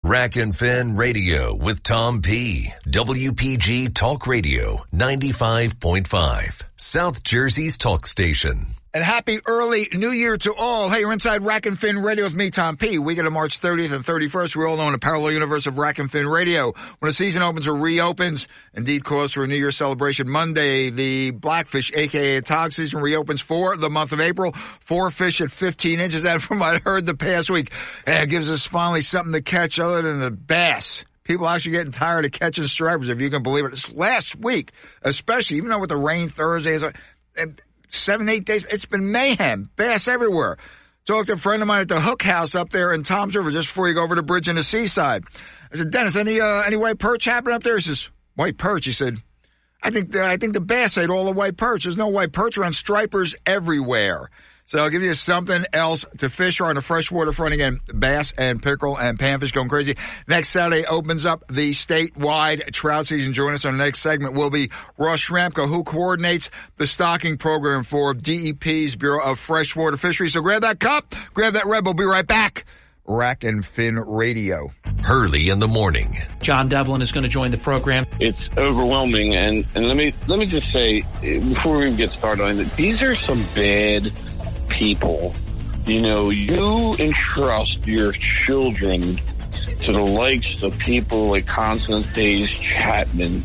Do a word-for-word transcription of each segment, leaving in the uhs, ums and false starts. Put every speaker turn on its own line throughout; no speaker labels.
Rack and Fin Radio with Tom P. W P G Talk Radio ninety-five point five. South Jersey's talk station.
And happy early New Year to all. Hey, you're inside Rack and Fin Radio with me, Tom P. Weekend of March thirtieth and thirty-first. We all know in a parallel universe of Rack and Fin Radio. When the season opens or reopens, indeed calls for a New Year celebration Monday. The Blackfish, a k a. Tog season, reopens for the month of April. Four fish at fifteen inches. And from what I heard the past week, eh, it gives us finally something to catch other than the bass. People actually getting tired of catching stripers, if you can believe it. This last week, especially, even though with the rain Thursdays, seven, eight days, it's been mayhem. Bass everywhere. Talked to a friend of mine at the Hook House up there in Toms River just before you go over the bridge in the seaside. I said, Dennis, any uh, any white perch happening up there? He says, white perch? He said, I think the, I think the bass ate all the white perch. There's no white perch around, stripers everywhere. So I'll give you something else to fish on the freshwater front again. Bass and pickerel and panfish going crazy. Next Saturday opens up the statewide trout season. Join us on the next segment will be Ross Schramko, who coordinates the stocking program for D E P's Bureau of Freshwater Fisheries. So grab that cup, grab that Red Bull. Be right back. Rack and Fin Radio.
Hurley in the morning.
John Devlin is going to join the program.
It's overwhelming, and, and let me let me just say before we even get started on it, these are some bad people. You know, you entrust your children to the likes of people like Constance Days Chapman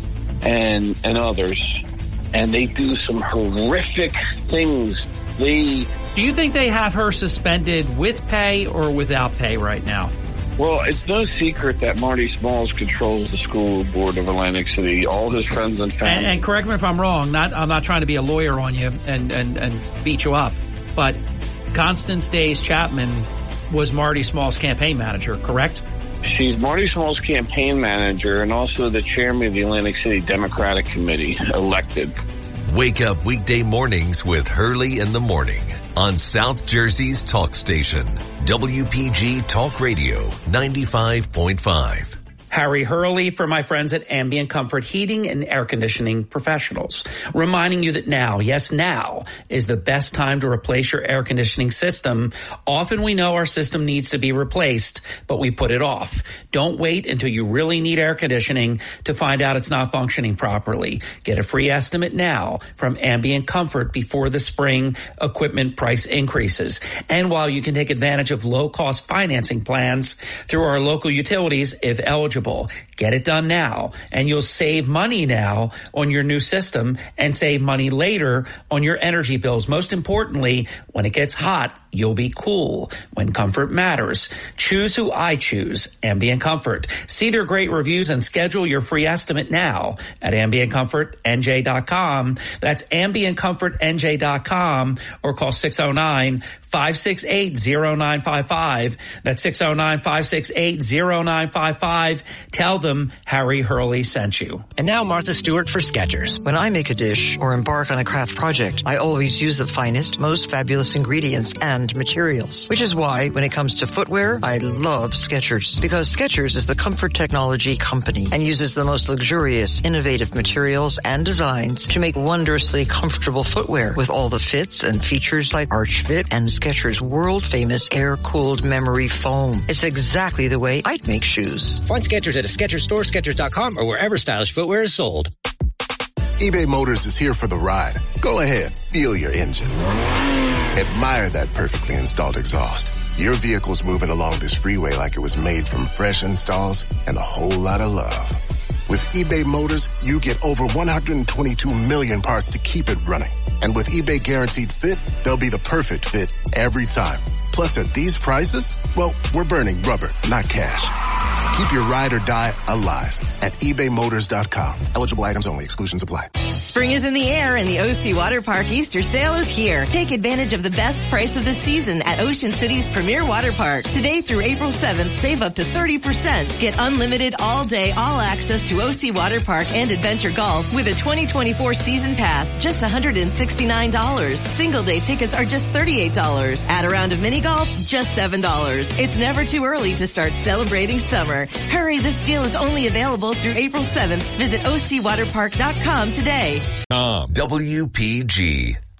and and others, and they do some horrific things. They
Do you think they have her suspended with pay or without pay right now?
Well, it's no secret that Marty Smalls controls the school board of Atlantic City. All his friends and family.
And, and correct me if I'm wrong. Not, I'm not trying to be a lawyer on you and, and, and beat you up. But Constance Days Chapman was Marty Smalls' campaign manager, correct?
She's Marty Smalls' campaign manager and also the chairman of the Atlantic City Democratic Committee, elected.
Wake up weekday mornings with Hurley in the morning on South Jersey's talk station, W P G Talk Radio ninety-five point five.
Harry Hurley for my friends at Ambient Comfort Heating and Air Conditioning Professionals, reminding you that now, yes, now is the best time to replace your air conditioning system. Often we know our system needs to be replaced, but we put it off. Don't wait until you really need air conditioning to find out it's not functioning properly. Get a free estimate now from Ambient Comfort before the spring equipment price increases. And while you can take advantage of low-cost financing plans through our local utilities, if eligible, get it done now, and you'll save money now on your new system and save money later on your energy bills. Most importantly, when it gets hot, you'll be cool. When comfort matters, choose who I choose, Ambient Comfort. See their great reviews and schedule your free estimate now at ambient comfort N J dot com. That's ambient comfort N J dot com, or call six oh nine, five six eight, oh nine five five. That's six oh nine, five six eight, oh nine five five. Tell them Harry Hurley sent you.
And now Martha Stewart for Skechers. When I make a dish or embark on a craft project, I always use the finest, most fabulous ingredients and materials. Which is why, when it comes to footwear, I love Skechers. Because Skechers is the comfort technology company and uses the most luxurious, innovative materials and designs to make wondrously comfortable footwear with all the fits and features like Arch Fit and Skechers' world-famous air-cooled memory foam. It's exactly the way I'd make shoes.
Find Skechers at a Skechers store, Skechers dot com, or wherever stylish footwear is sold.
eBay Motors is here for the ride. Go ahead, feel your engine. Admire that perfectly installed exhaust. Your vehicle's moving along this freeway like it was made from fresh installs and a whole lot of love. With eBay Motors, you get over one hundred twenty-two million parts to keep it running. And with eBay Guaranteed Fit, they'll be the perfect fit every time. Plus, at these prices, well, we're burning rubber, not cash. Keep your ride or die alive at ebay motors dot com. Eligible items only. Exclusions apply.
Spring is in the air and the O C Water Park Easter sale is here. Take advantage of the best price of the season at Ocean City's premier water park. Today through April seventh, save up to thirty percent. Get unlimited all-day, all-access to O C Water Park and Adventure Golf with a twenty twenty-four season pass, just one hundred sixty-nine dollars. Single-day tickets are just thirty-eight dollars. Add a round of mini golf, just seven dollars. It's never too early to start celebrating summer. Hurry, this deal is only available through April seventh. Visit O C water park dot com today.
Um, W P G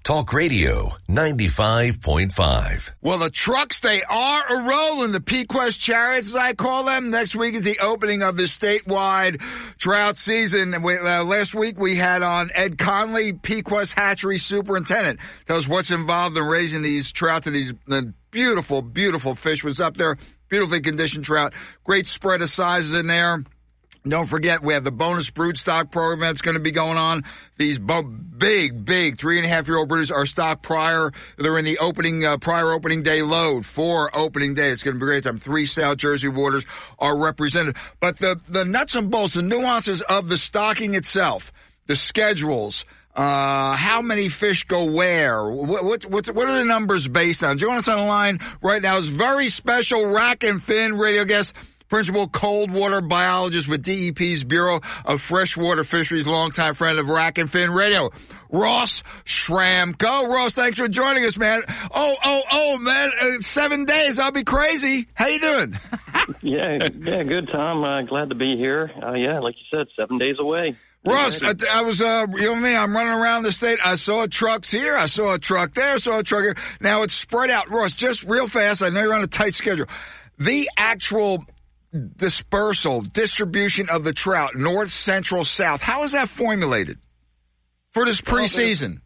Talk Radio ninety-five point five.
Well, the trucks, they are a-rolling. The Pequest Chariots, as I call them. Next week is the opening of the statewide trout season. We, uh, last week we had on Ed Conley, Pequest Hatchery Superintendent. Tell us what's involved in raising these trout to these uh, beautiful, beautiful fish. Was up there, beautifully conditioned trout. Great spread of sizes in there. Don't forget, we have the bonus brood stock program that's going to be going on. These bo- big, big three and a half year old brooders are stocked prior. They're in the opening, uh, prior opening day load for opening day. It's going to be a great time. Three South Jersey waters are represented. But the, the nuts and bolts, the nuances of the stocking itself, the schedules, uh, how many fish go where, what, what, what, what are the numbers based on? Join us on the line right now is very special Rack and Fin radio guest, Principal cold water biologist with D E P's Bureau of Freshwater Fisheries, longtime friend of Rack and Fin Radio, Ross Schramko. Ross, thanks for joining us, man. Oh, oh, oh, man, uh, seven days, I'll be crazy. How you doing?
yeah, yeah, good, Tom. Uh, glad to be here. Uh, yeah, like you said, seven days away.
Ross, I, I was, uh, you know me, I'm running around the state. I saw trucks here. I saw a truck there. I saw a truck here. Now it's spread out. Ross, just real fast. I know you're on a tight schedule. The actual dispersal, distribution of the trout, north, central, south. How is that formulated for this preseason?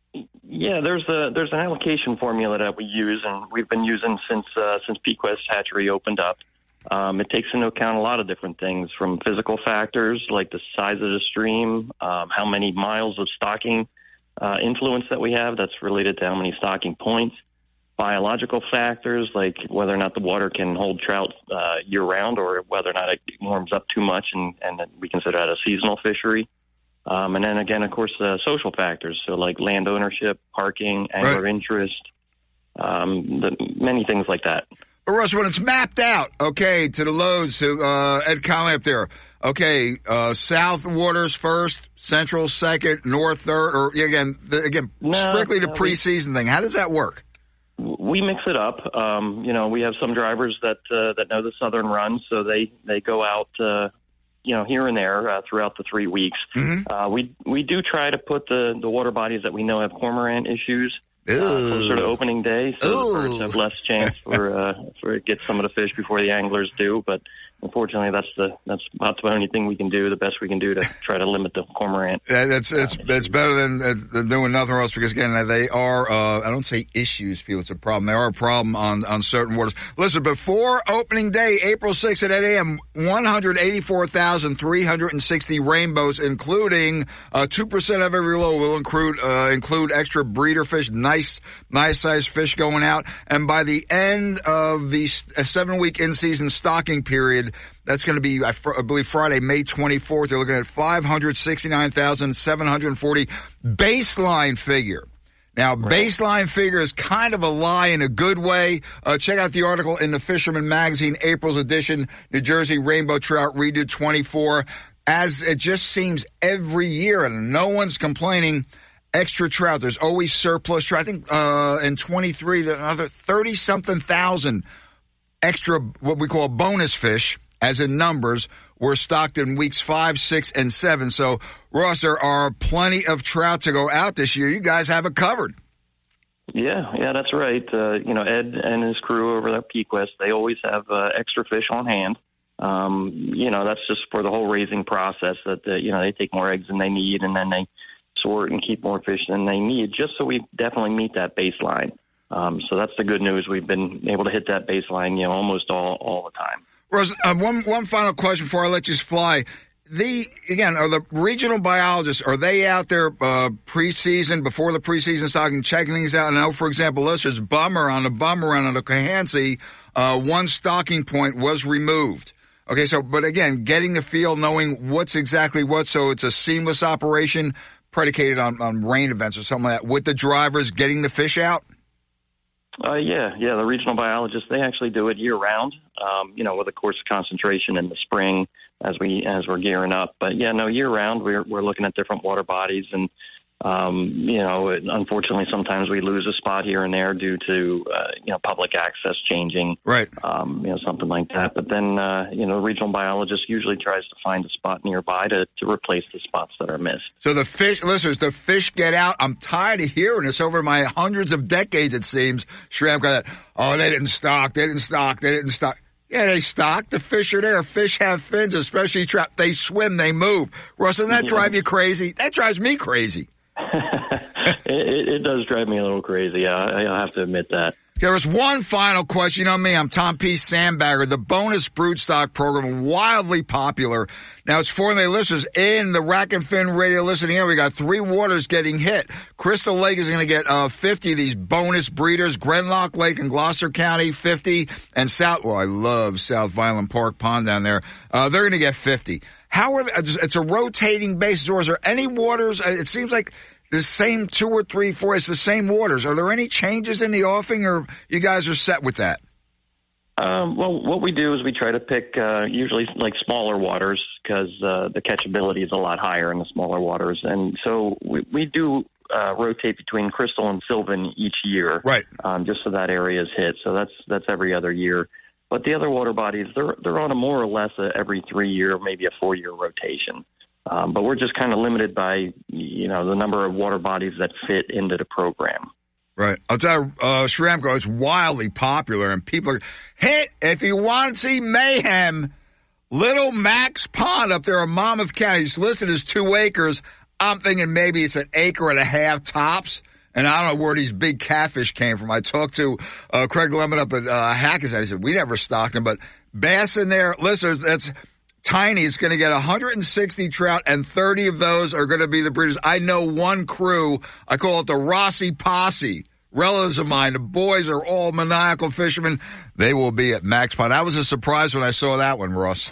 Yeah, there's a there's an allocation formula that we use, and we've been using since uh, since Pequest Hatchery opened up. Um, it takes into account a lot of different things, from physical factors like the size of the stream, um, how many miles of stocking uh, influence that we have. That's related to how many stocking points. Biological factors like whether or not the water can hold trout uh, year-round, or whether or not it warms up too much, and, and we consider that a seasonal fishery. Um, and then, again, of course, uh, social factors, so like land ownership, parking, angler right. interest, um, the, many things like that.
But, Russ, when it's mapped out, okay, to the loads, to uh, Ed Conley up there, okay, uh, south waters first, central second, north third, or, again, the, again no, strictly the no, preseason we- thing. How does that work?
We mix it up. Um, you know, we have some drivers that uh, that know the southern run, so they, they go out, uh, you know, here and there uh, throughout the three weeks. Mm-hmm. Uh, we we do try to put the, the water bodies that we know have cormorant issues uh, closer to opening day, so Ooh. the birds have less chance for uh, for to get some of the fish before the anglers do. But unfortunately, that's the that's about the only thing we can do, the best we can do to try to limit the cormorant.
Yeah, that's that's that's better than, than doing nothing else, because again, they are uh, I don't say issues, people. It's a problem. They are a problem on on certain waters. Listen, before opening day, April sixth at eight a.m., one hundred eighty-four thousand three hundred sixty rainbows, including uh, two percent of every load will include uh, include extra breeder fish, nice nice sized fish going out. And by the end of the seven week in season stocking period, that's going to be, I believe, Friday, May twenty-fourth. They're looking at five hundred sixty-nine thousand seven hundred forty baseline figure. Now, right. baseline figure is kind of a lie in a good way. Uh, check out the article in the Fisherman Magazine, April's edition, New Jersey Rainbow Trout Redo twenty-four. As it just seems every year, and no one's complaining, extra trout. There's always surplus trout. I think uh, in twenty-three, another thirty-something thousand extra, what we call bonus fish, as in numbers, were stocked in weeks five, six, and seven. So, Ross, there are plenty of trout to go out this year. You guys have it covered.
Yeah, yeah, that's right. Uh, you know, Ed and his crew over at Pequest, they always have uh, extra fish on hand. Um, you know, that's just for the whole raising process that, uh, you know, they take more eggs than they need, and then they sort and keep more fish than they need, just so we definitely meet that baseline. Um, so that's the good news. We've been able to hit that baseline, you know, almost all, all the time.
Rose, uh, one one final question before I let you fly. The again, are the regional biologists, are they out there uh, preseason, before the preseason stocking, checking things out? And I know, for example, listeners, Bummer on the Bummer run on the Cohansey, uh, one stocking point was removed. Okay, so but again, getting the feel, knowing what's exactly what, so it's a seamless operation predicated on, on rain events or something like that, with the drivers getting the fish out.
Uh, yeah, yeah. The regional biologists, they actually do it year round. Um, you know, with of course concentration in the spring as we as we're gearing up. But yeah, no, year round we're we're looking at different water bodies and Um, you know, unfortunately, sometimes we lose a spot here and there due to, uh, you know, public access changing.
Right.
Um, you know, something like that. But then, uh, you know, the regional biologist usually tries to find a spot nearby to, to replace the spots that are missed.
So the fish, listeners, the fish get out. I'm tired of hearing this over my hundreds of decades, it seems. Shrimp got that, oh, they didn't stock, they didn't stock, they didn't stock. Yeah, they stock. The fish are there. Fish have fins, especially trout. They swim, they move. Russ, doesn't that
Yeah.
drive you crazy? That drives me crazy.
it, it, it does drive me a little crazy. Yeah, I, I have to admit that.
There was one final question. You know me, I'm Tom P. Sandbagger. The bonus broodstock program, wildly popular. Now, it's for the listeners in the Rack and Fin radio listening area. We got three waters getting hit. Crystal Lake is going to get uh, fifty of these bonus breeders. Grenlock Lake in Gloucester County, fifty. And South, well, I love South Violent Park Pond down there. Uh, they're going to get fifty. How are they, it's a rotating basis, or is there any waters? It seems like the same two or three, four, it's the same waters. Are there any changes in the offing, or you guys are set with that?
Um, well, what we do is we try to pick uh, usually like smaller waters because uh, the catchability is a lot higher in the smaller waters. And so we, we do uh, rotate between Crystal and Sylvan each year,
right?
Um, just so that area is hit. So that's that's every other year. But the other water bodies, they're they're on a more or less a every three year, maybe a four year rotation. Um, but we're just kind of limited by, you know, the number of water bodies that fit into the program.
Right. I'll tell you, uh, Shramko, it's wildly popular, and people are hit. If you want to see mayhem, Little Max Pond up there in Monmouth County, it's listed as two acres. I'm thinking maybe it's an acre and a half tops. And I don't know where these big catfish came from. I talked to uh, Craig Lemon up at uh, Hackensack. He said, we never stocked them, but bass in there, listeners, that's tiny. It's going to get one hundred sixty trout, and thirty of those are going to be the breeders. I know one crew. I call it the Rossi Posse. Relatives of mine. The boys are all maniacal fishermen. They will be at Max Pond. I was a surprise when I saw that one, Ross.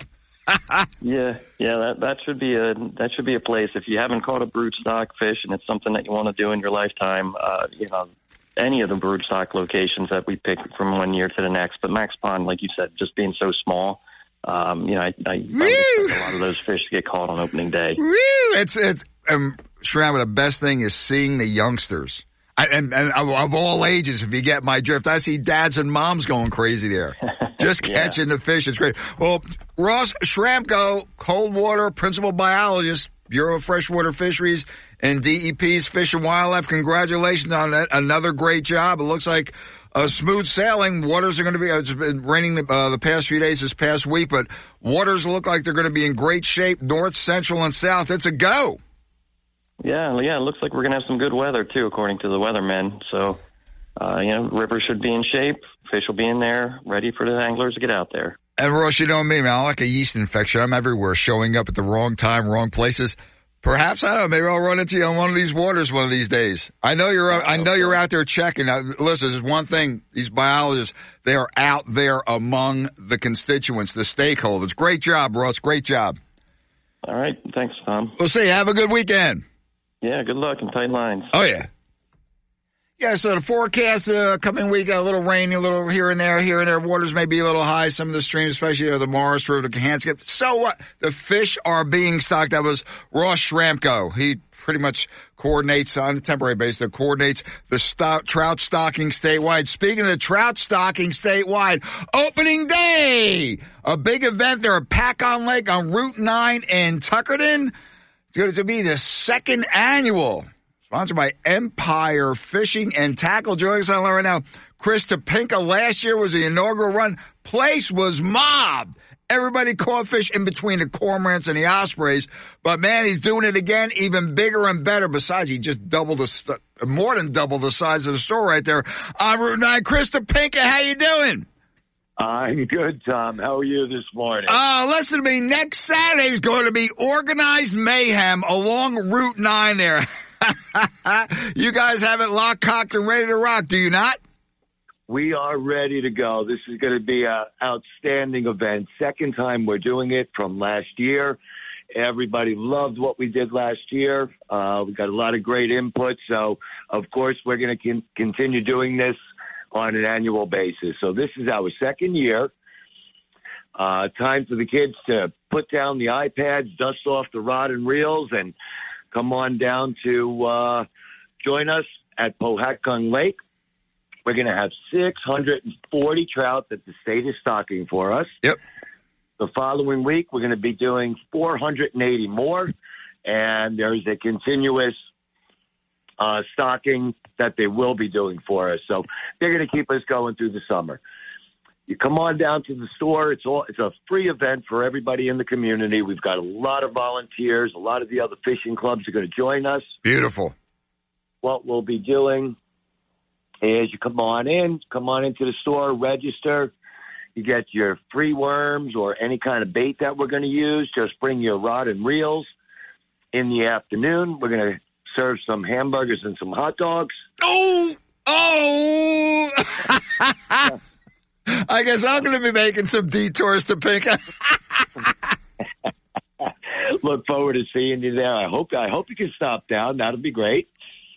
yeah, yeah, that that should be a that should be a place. If you haven't caught a broodstock fish and it's something that you want to do in your lifetime, uh, you know, any of the broodstock locations that we pick from one year to the next. But Max Pond, like you said, just being so small. Um, you know, I, I, I expect a lot of those fish to get caught on opening day.
Woo! It's, it's, um, Shram, the best thing is seeing the youngsters. I, and, and of, of all ages, if you get my drift, I see dads and moms going crazy there. Just
yeah.
catching the fish. It's great. Well, Ross Shramko, cold water principal biologist, Bureau of Freshwater Fisheries and D E P's Fish and Wildlife. Congratulations on that. Another great job. It looks like uh, smooth sailing. Waters are going to be, it's been raining the, uh, the past few days, this past week, but waters look like they're going to be in great shape, north, central, and south. It's a go.
Yeah, yeah, it looks like we're going to have some good weather, too, according to the weathermen. So, uh, you know, river should be in shape. Fish will be in there, ready for the anglers to get out there.
And, Ross, you know me, man. I'm like a yeast infection. I'm everywhere, showing up at the wrong time, wrong places. Perhaps, I don't know, maybe I'll run into you on one of these waters one of these days. I know you're, I know you're out there checking. Now, listen, there's one thing, these biologists, they are out there among the constituents, the stakeholders. Great job, Ross. Great job.
All right. Thanks, Tom.
We'll see you. Have a good weekend.
Yeah, good luck and tight lines.
Oh, yeah. Yeah, so the forecast uh, coming week, a little rainy, a little here and there, here and there. Waters may be a little high. Some of the streams, especially uh, the Morris River, the Kahanskip. So what? The fish are being stocked. That was Ross Shramko. He pretty much coordinates on a temporary basis. That coordinates the stock, trout stocking statewide. Speaking of the trout stocking statewide, opening day, a big event there at Pack-on Lake on Route nine in Tuckerton. It's going to be the second annual. Sponsored by Empire Fishing and Tackle. Joining us on right now, Chris Topinka. Last year was the inaugural run. Place was mobbed. Everybody caught fish in between the cormorants and the ospreys. But, man, he's doing it again, even bigger and better. Besides, he just doubled the, more than doubled the size of the store right there on Route nine. Chris Topinka, how you doing?
I'm good, Tom. How are you this morning?
Uh, listen to me. Next Saturday is going to be organized mayhem along Route nine there. You guys have it locked, cocked, and ready to rock, do you not?
We are ready to go. This is going to be an outstanding event. Second time we're doing it from last year. Everybody loved what we did last year. Uh, we got a lot of great input. So, of course, we're going to con- continue doing this on an annual basis. So this is our second year. Uh, time for the kids to put down the iPads, dust off the rod and reels, and come on down to uh, join us at Powhatan Lake. We're going to have six hundred forty trout that the state is stocking for us.
Yep.
The following week, we're going to be doing four hundred eighty more, and there's a continuous uh, stocking that they will be doing for us. So they're going to keep us going through the summer. You come on down to the store. It's all it's a free event for everybody in the community. We've got a lot of volunteers. A lot of the other fishing clubs are going to join us.
Beautiful.
What we'll be doing is you come on in, come on into the store, register. You get your free worms or any kind of bait that we're going to use. Just bring your rod and reels. In the afternoon, we're going to serve some hamburgers and some hot dogs.
Oh! Oh! I guess I'm going to be making some detours to Pinkham.
Look forward to seeing you there. I hope I hope you can stop down. That'll be great.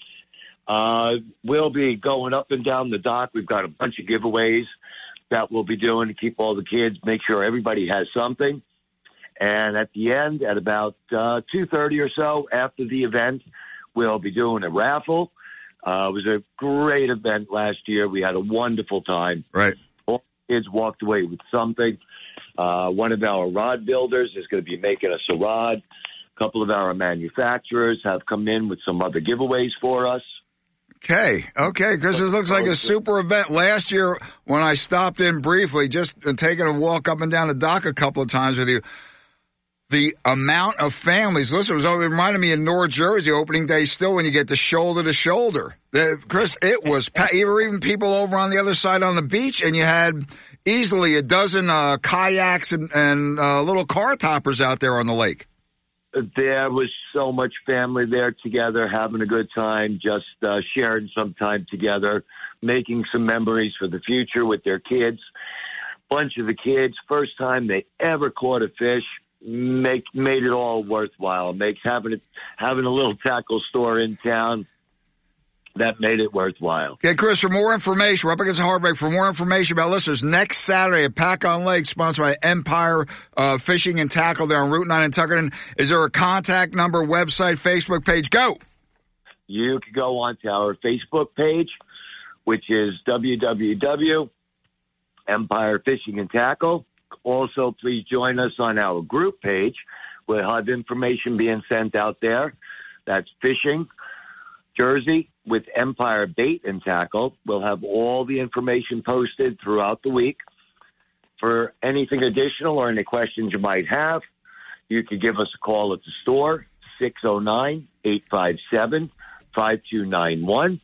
Uh, we'll be going up and down the dock. We've got a bunch of giveaways that we'll be doing to keep all the kids, make sure everybody has something. And at the end, at about uh, two thirty or so after the event, we'll be doing a raffle. Uh, it was a great event last year. We had a wonderful time.
Right.
All the kids walked away with something. Uh, one of our rod builders is going to be making us a rod. A couple of our manufacturers have come in with some other giveaways for us.
Okay, okay, because this looks like a super event. Last year, when I stopped in briefly, just taking a walk up and down the dock a couple of times with you, the amount of families, listen, it, was, it reminded me of North Jersey opening day still when you get the shoulder to shoulder. The, Chris, it was, you were even people over on the other side on the beach, and you had easily a dozen uh, kayaks and, and uh, little car toppers out there on the lake.
There was so much family there together, having a good time, just uh, sharing some time together, making some memories for the future with their kids. Bunch of the kids, first time they ever caught a fish, make made it all worthwhile. Makes having it having a little tackle store in town. That made it worthwhile.
Okay, Chris, for more information, we're up against a hard break. For more information about listeners, next Saturday at Pack-on Lake, sponsored by Empire uh, Fishing and Tackle there on Route nine in Tuckerton. Is there a contact number, website, Facebook page? Go!
You can go onto our Facebook page, which is w w w dot empire fishing and tackle. Also, please join us on our group page. We'll have information being sent out there. That's Fishing Jersey with Empire Bait and Tackle. We'll have all the information posted throughout the week. For anything additional or any questions you might have, you can give us a call at the store, six oh nine, eight five seven, five two nine one.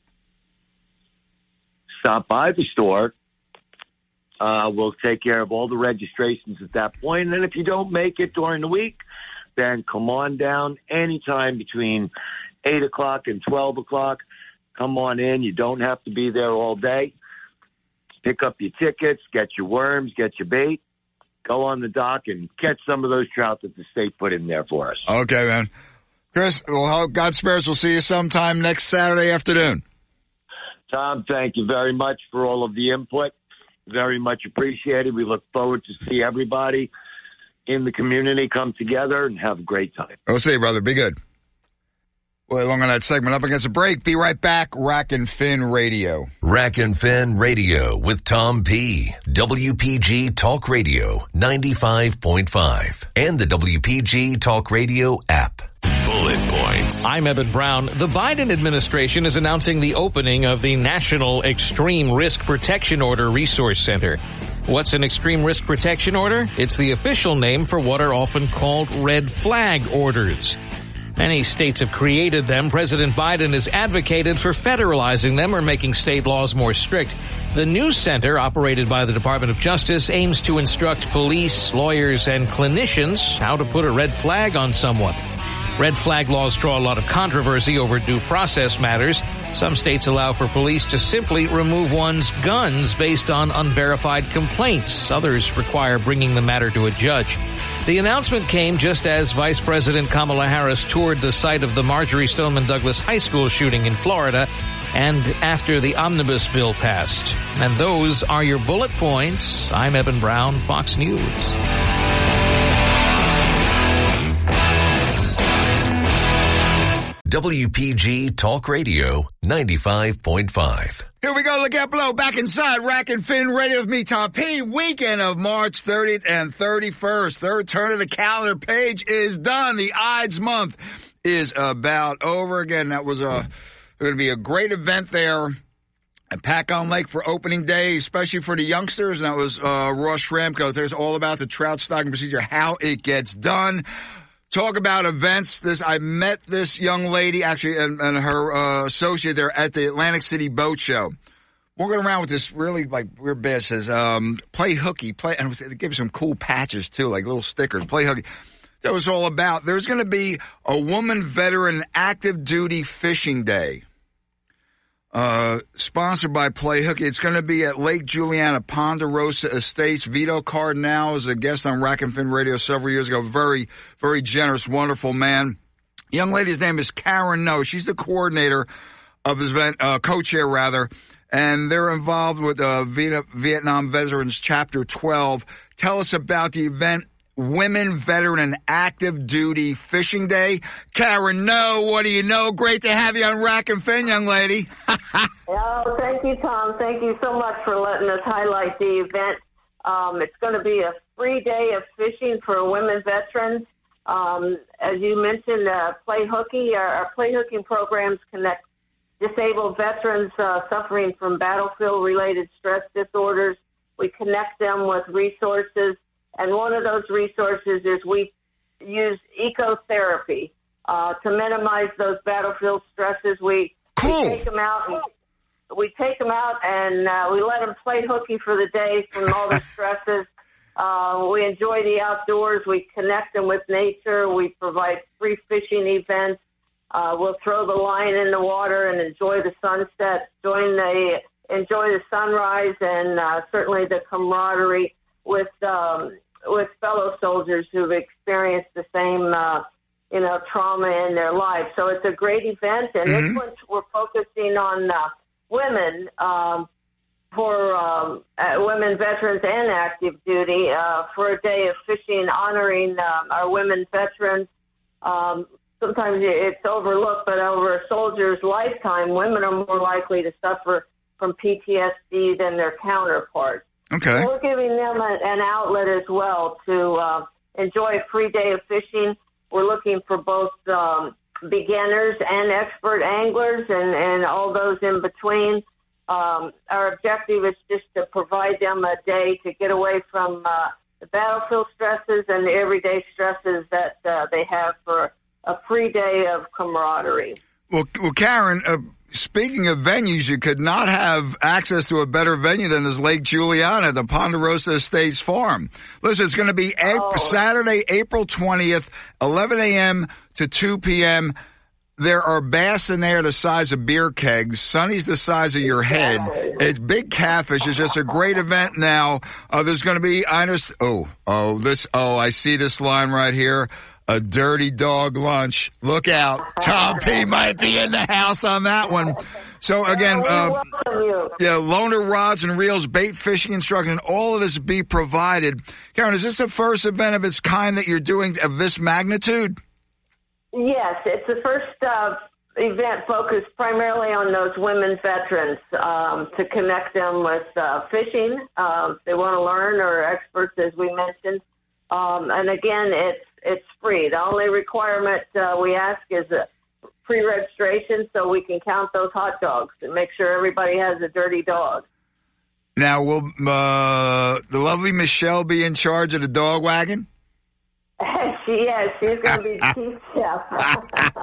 Stop by the store. Uh, we'll take care of all the registrations at that point. And if you don't make it during the week, then come on down anytime between eight o'clock and twelve o'clock. Come on in. You don't have to be there all day. Pick up your tickets, get your worms, get your bait, go on the dock and catch some of those trout that the state put in there for us.
Okay, man. Chris, well, God spares, we'll see you sometime next Saturday afternoon.
Tom, thank you very much for all of the input. Very much appreciated. We look forward to see everybody in the community come together and have a great time.
We'll see you, brother. Be good. Well, along on that segment, up against a break. Be right back. Rack and Fin Radio.
Rack and Fin Radio with Tom P. W P G Talk Radio ninety-five point five and the W P G Talk Radio app. Bullet points.
I'm Eben Brown. The Biden administration is announcing the opening of the National Extreme Risk Protection Order Resource Center. What's an Extreme Risk Protection Order? It's the official name for what are often called red flag orders. Many states have created them. President Biden has advocated for federalizing them or making state laws more strict. The new center, operated by the Department of Justice, aims to instruct police, lawyers, and clinicians how to put a red flag on someone. Red flag laws draw a lot of controversy over due process matters. Some states allow for police to simply remove one's guns based on unverified complaints. Others require bringing the matter to a judge. The announcement came just as Vice President Kamala Harris toured the site of the Marjory Stoneman Douglas High School shooting in Florida and after the omnibus bill passed. And those are your bullet points. I'm Eben Brown, Fox News.
W P G Talk Radio ninety-five point five.
Here we go, look out below, back inside Rack and Fin Radio with me, Tom P. Weekend of March thirtieth and thirty-first. Third turn of the calendar page is done. The Ides month is about over again. That was a going to be a great event there at Pac-On Lake for opening day, especially for the youngsters. And that was uh, Ross Schramko. There's all about the trout stocking procedure, how it gets done. Talk about events. This I met this young lady actually and, and her uh, associate there at the Atlantic City Boat Show. Walking around with this really like weird badge says um, "Play hooky," play, and they give some cool patches too, like little stickers. Play hooky. That was all about. There's going to be a woman veteran active duty fishing day, uh, sponsored by Play Hooky. It's going to be at Lake Juliana, Ponderosa Estates. Vito Cardinale was a guest on Rack and Fin Radio several years ago. Very, very generous, wonderful man. Young lady's name is Karen No. She's the coordinator of this event, uh, co-chair rather, and they're involved with uh, Vietnam Veterans Chapter twelve. Tell us about the event, Women Veteran Active Duty Fishing Day. Karen No, what do you know? Great to have you on Rack and Fin, young lady.
Oh, thank you, Tom. Thank you so much for letting us highlight the event. Um, it's going to be a free day of fishing for women veterans. Um, as you mentioned, uh, Play Hooky, our, our Play Hooking programs connect disabled veterans uh, suffering from battlefield-related stress disorders. We connect them with resources, and one of those resources is we use ecotherapy uh, to minimize those battlefield stresses. We,
cool.
we take them out and we take them out and uh, we let them play hooky for the day from all the stresses. Uh, we enjoy the outdoors. We connect them with nature. We provide free fishing events. Uh, we'll throw the line in the water and enjoy the sunset, join the, enjoy the sunrise, and uh, certainly the camaraderie with um, with fellow soldiers who've experienced the same, uh, you know, trauma in their lives. So it's a great event, and mm-hmm. this one we're focusing on uh, women um, for um, uh, women veterans and active duty uh, for a day of fishing, honoring um, our women veterans. Um, sometimes it's overlooked, but over a soldier's lifetime, women are more likely to suffer from P T S D than their counterparts.
Okay.
So we're giving them a, an outlet as well to uh, enjoy a free day of fishing. We're looking for both um, beginners and expert anglers and, and all those in between. Um, our objective is just to provide them a day to get away from uh, the battlefield stresses and the everyday stresses that uh, they have for a free day of camaraderie.
Well, well Karen, uh, speaking of venues, you could not have access to a better venue than this Lake Juliana, the Ponderosa Estates Farm. Listen, it's going to be April, oh. Saturday, April twentieth, eleven a.m. to two p.m., There are bass in there the size of beer kegs. Sunny's the size of your head. It's big catfish. It's just a great event now. Uh, there's going to be, I understand, oh, oh, this, oh, I see this line right here. A dirty dog lunch. Look out. Tom P might be in the house on that one. So again, uh, yeah, loaner rods and reels, bait fishing instruction, all of this be provided. Karen, is this the first event of its kind that you're doing of this magnitude?
Yes, it's the first uh, event focused primarily on those women veterans um, to connect them with uh, fishing. Uh, if they want to learn, or experts, as we mentioned. Um, and again, it's it's free. The only requirement uh, we ask is a pre-registration so we can count those hot dogs and make sure everybody has a dirty dog.
Now, will uh, the lovely Michelle be in charge of the dog wagon?
She is. She's going to be chief chef.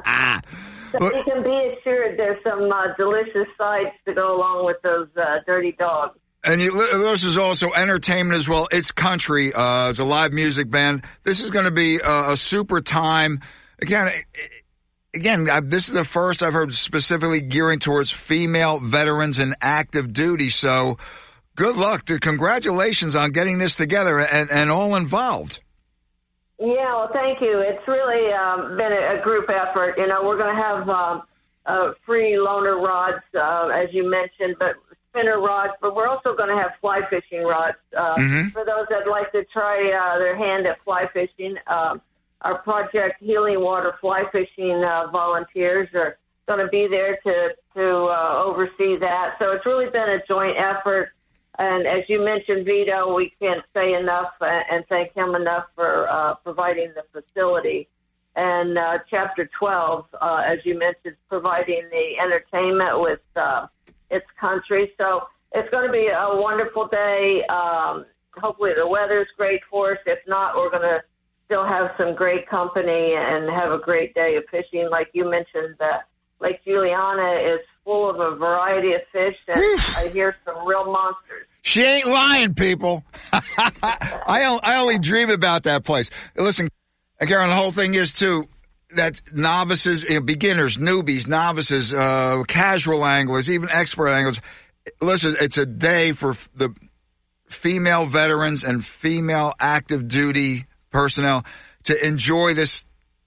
So well, you can be assured there's some uh, delicious sides to go along with those uh, dirty dogs.
And you, this is also entertainment as well. It's country. Uh, it's a live music band. This is going to be a, a super time. Again, again, I, this is the first I've heard specifically gearing towards female veterans and active duty. So good luck. Congratulations on getting this together and, and all involved.
Yeah, well, thank you. It's really um, been a, a group effort. You know, we're going to have um, uh, free loaner rods, uh, as you mentioned, but spinner rods, but we're also going to have fly fishing rods uh, mm-hmm. for those that like to try uh, their hand at fly fishing. Uh, our Project Healing Water fly fishing uh, volunteers are going to be there to, to uh, oversee that. So it's really been a joint effort. And as you mentioned, Vito, we can't say enough uh, and thank him enough for uh, providing the facility. And uh, Chapter twelve, uh, as you mentioned, providing the entertainment with uh, its country. So it's going to be a wonderful day. Um, hopefully the weather's great for us. If not, we're going to still have some great company and have a great day of fishing. Like you mentioned, uh, Lake Juliana is full of a variety of fish, and I hear some real monsters.
She ain't lying, people. I, I only dream about that place. Listen, Karen, the whole thing is, too, that novices, you know, beginners, newbies, novices, uh, casual anglers, even expert anglers, listen, it's a day for the female veterans and female active duty personnel to enjoy this.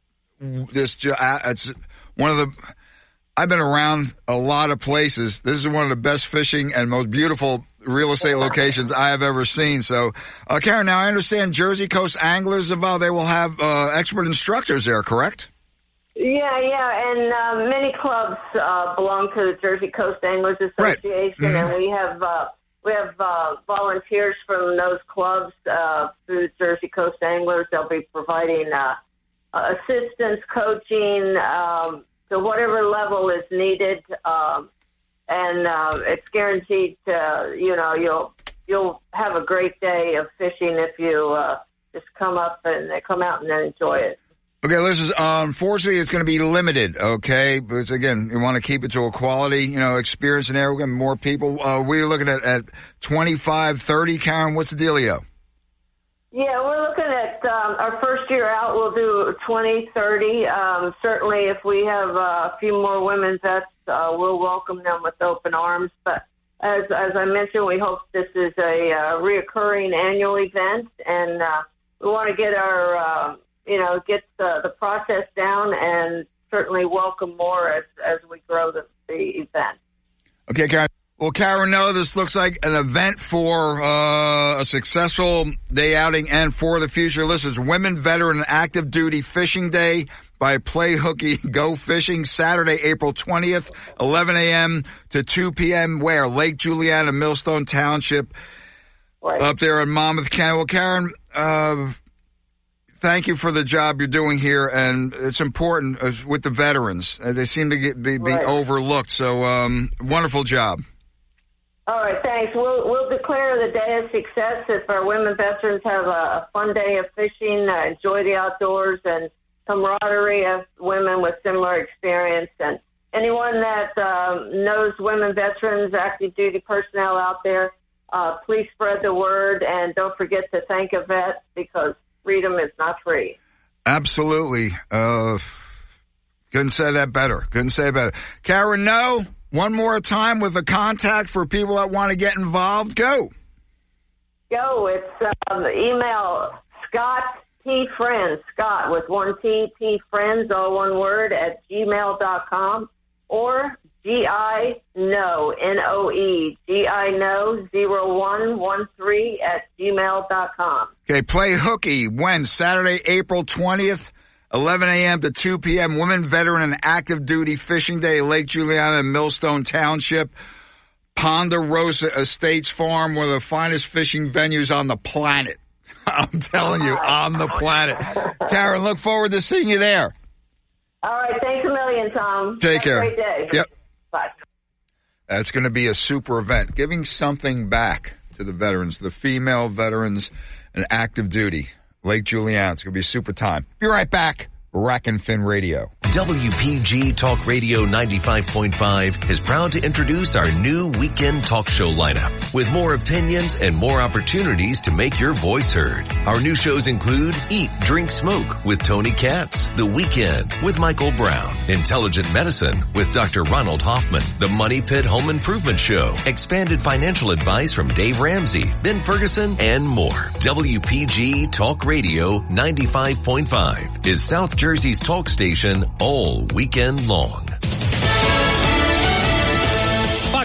This it's one of the. I've been around a lot of places. This is one of the best fishing and most beautiful real estate locations I have ever seen. So, uh, Karen, now I understand Jersey Coast Anglers, uh, they will have uh, expert instructors there, correct?
Yeah, yeah, and uh, many clubs uh, belong to the Jersey Coast Anglers Association, right. mm-hmm. and we have uh, we have uh, volunteers from those clubs uh, through Jersey Coast Anglers. They'll be providing uh, assistance, coaching, um, to whatever level is needed, um, and uh, it's guaranteed to, you know, you'll you'll have a great day of fishing if you uh, just come up and come out and enjoy it.
Okay, listen, uh, unfortunately, it's going to be limited, okay? Because, again, you want to keep it to a quality, you know, experience in there. We're getting more people. Uh, we're looking at, at twenty-five, thirty. Karen, what's the dealio?
Yeah, we're looking at um, our first year out, we'll do twenty, thirty. Um, certainly, if we have uh, a few more women vets, uh, we'll welcome them with open arms. But as as I mentioned, we hope this is a uh, reoccurring annual event, and uh, we want to get our, uh, you know, get the, the process down and certainly welcome more as, as we grow the, the event.
Okay, Karen. Well, Karen, no, this looks like an event for uh, a successful day outing and for the future. Listen, it's Women Veteran and Active Duty Fishing Day by Play Hooky Go Fishing, Saturday, April twentieth, eleven a.m. to two p.m. Where? Lake Juliana, Millstone Township, right. Up there in Monmouth County. Well, Karen, uh, thank you for the job you're doing here, and it's important uh, with the veterans. Uh, they seem to get, be, be right. overlooked, so um, wonderful job.
All right, thanks. We'll we'll declare the day a success if our women veterans have a, a fun day of fishing, uh, enjoy the outdoors, and camaraderie of women with similar experience. And anyone that um, knows women veterans, active duty personnel out there, uh, please spread the word, and don't forget to thank a vet, because freedom is not free.
Absolutely. Uh, couldn't say that better. Couldn't say it better. Karen, no. One more time with a contact for people that want to get involved. Go.
Go. It's um, email Scott P. Friends, Scott with one T, P. Friends, all one word, at gmail dot com, or G I know, N O E, G I know zero one one three at gmail dot com.
Okay, Play Hooky, when? Saturday, April twentieth. eleven a.m. to two p.m. Women Veteran and Active Duty Fishing Day, Lake Juliana and Millstone Township. Ponderosa Estates Farm, one of the finest fishing venues on the planet. I'm telling you, on the planet. Karen, look forward to seeing you there.
All right. Thanks a million, Tom.
Take
Have
care.
A great day.
Yep.
Bye.
That's going to be a super event, giving something back to the veterans, the female veterans and active duty. Lake Juliana. It's going to be a super time. Be right back. Rack and Fin Radio.
W P G Talk Radio ninety-five point five is proud to introduce our new weekend talk show lineup with more opinions and more opportunities to make your voice heard. Our new shows include Eat, Drink, Smoke with Tony Katz, The Weekend with Michael Brown, Intelligent Medicine with Doctor Ronald Hoffman, The Money Pit Home Improvement Show, Expanded Financial Advice from Dave Ramsey, Ben Ferguson, and more. W P G Talk Radio ninety-five point five is South Jersey's talk station all weekend long.
Fox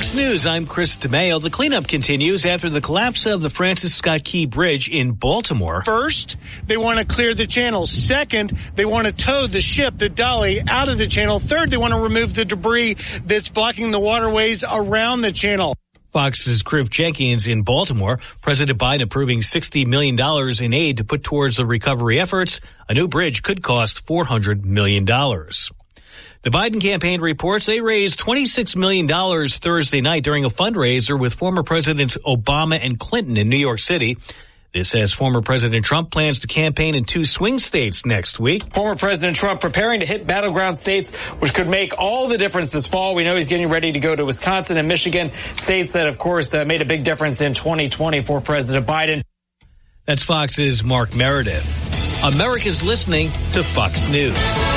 Fox News, I'm Chris DeMaio. The cleanup continues after the collapse of the Francis Scott Key Bridge in Baltimore.
First, they want to clear the channel. Second, they want to tow the ship, the Dolly, out of the channel. Third, they want to remove the debris that's blocking the waterways around the channel.
Fox's Kriv Jenkins in Baltimore. President Biden approving sixty million dollars in aid to put towards the recovery efforts. A new bridge could cost four hundred million dollars. The Biden campaign reports they raised twenty-six million dollars Thursday night during a fundraiser with former Presidents Obama and Clinton in New York City. This as former President Trump plans to campaign in two swing states next week.
Former President Trump preparing to hit battleground states, which could make all the difference this fall. We know he's getting ready to go to Wisconsin and Michigan, states that, of course, uh, made a big difference in twenty twenty for President Biden.
That's Fox's Mark Meredith. America's listening to Fox News.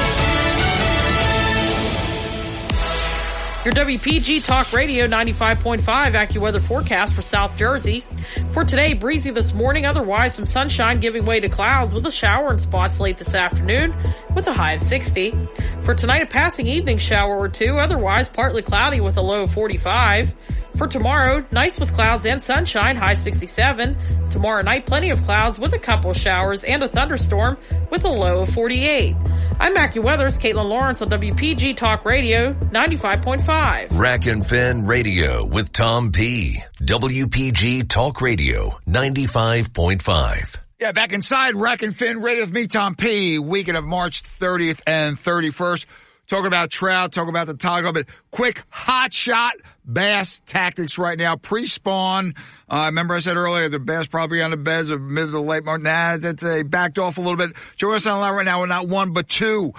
Your W P G Talk Radio ninety-five point five AccuWeather forecast for South Jersey. For today, breezy this morning, otherwise some sunshine giving way to clouds with a shower in spots late this afternoon with a high of sixty. For tonight, a passing evening shower or two, otherwise partly cloudy with a low of forty-five. For tomorrow, nice with clouds and sunshine, high sixty-seven. Tomorrow night, plenty of clouds with a couple showers and a thunderstorm with a low of forty-eight. I'm AccuWeather's Caitlin Lawrence on W P G Talk Radio ninety-five point five.
Rack and Fin Radio with Tom P. W P G Talk Radio ninety-five point five.
Yeah, back inside Rack and Fin Radio with me, Tom P. Weekend of March thirtieth and thirty-first. Talking about trout, talking about the taco, but quick hot shot bass tactics right now. Pre-spawn. Uh, remember I said earlier the bass probably on the beds of mid to late March. Nah, that's a backed off a little bit. Join us on line right now with not one but two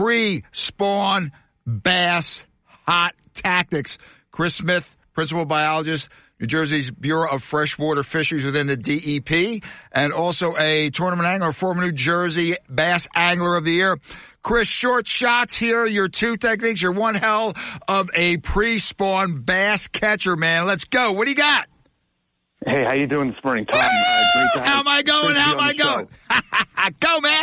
pre-spawn bass hot tactics. Chris Smith, principal biologist, New Jersey's Bureau of Freshwater Fisheries within the D E P, and also a tournament angler, former New Jersey Bass Angler of the Year. Chris, short shots here, your two techniques. You're one hell of a pre-spawn bass catcher, man. Let's go. What do you got?
Hey, how you doing this morning, Tom? Uh, great to have
how am I going? How am I going? Go, man.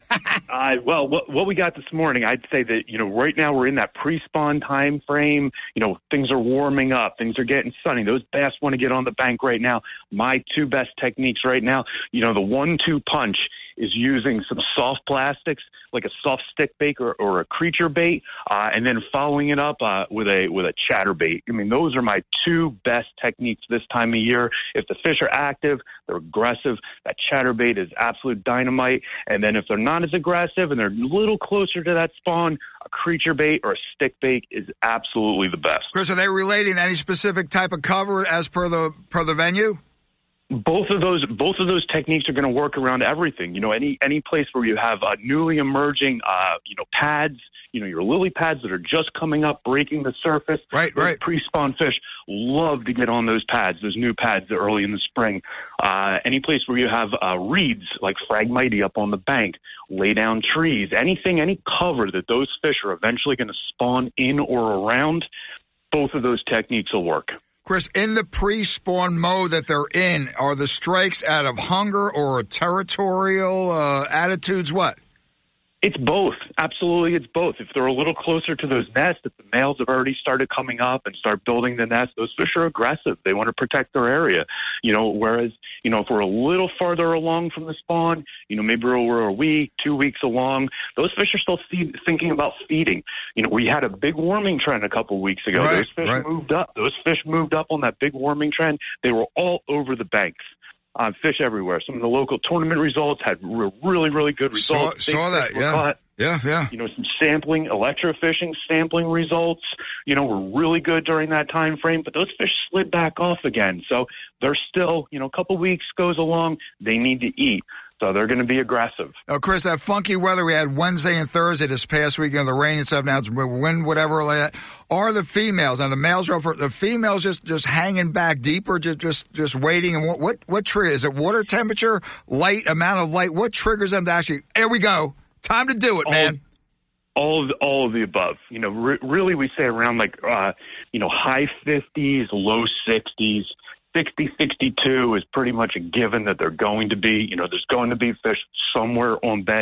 uh, well, what, what we got this morning, I'd say that, you know, right now we're in that pre-spawn time frame. You know, things are warming up. Things are getting sunny. Those bass want to get on the bank right now. My two best techniques right now, you know, the one two punch is using some soft plastics, like a soft stick bait or, or a creature bait, uh, and then following it up uh, with a with a chatterbait. I mean, those are my two best techniques this time of year. If the fish are active, they're aggressive, that chatterbait is absolute dynamite. And then if they're not as aggressive and they're a little closer to that spawn, a creature bait or a stick bait is absolutely the best.
Chris, are they relating any specific type of cover as per the per the venue?
Both of those, both of those techniques are going to work around everything. You know, any any place where you have uh, newly emerging, uh, you know, pads. You know, your lily pads that are just coming up, breaking the surface.
Right, right.
Pre-spawn fish love to get on those pads, those new pads early in the spring. Uh, any place where you have uh, reeds like Phragmites up on the bank, lay down trees, anything, any cover that those fish are eventually going to spawn in or around. Both of those techniques will work.
Chris, in the pre-spawn mode that they're in, are the strikes out of hunger or territorial uh, attitudes? What?
It's both. Absolutely, it's both. If they're a little closer to those nests, if the males have already started coming up and start building the nest, those fish are aggressive. They want to protect their area. You know, whereas, you know, if we're a little farther along from the spawn, you know, maybe we're a week, two weeks along, those fish are still feed, thinking about feeding. You know, we had a big warming trend a couple weeks ago.
Right,
those fish
right.
moved up. Those fish moved up on that big warming trend. They were all over the banks. Uh, fish everywhere. Some of the local tournament results had re- really, really good results.
Saw, saw that, yeah.
Caught.
Yeah, yeah.
You know, some sampling, electrofishing sampling results, you know, were really good during that time frame, but those fish slid back off again. So they're still, you know, a couple weeks goes along, they need to eat. So they're going to be aggressive.
Now, Chris, that funky weather we had Wednesday and Thursday this past weekend, the rain and stuff, now it's wind, whatever, like that. Are the females, and the males are for the females just, just hanging back deeper, just, just, just waiting? And what, what, what triggers? Is it water temperature, light, amount of light? What triggers them to actually, here we go. Time to do it,
all,
man.
All of the, all of the above. You know, re- really we say around like, uh, you know, high fifties, low sixties. sixty, sixty-two is pretty much a given that they're going to be, you know, there's going to be fish somewhere on beds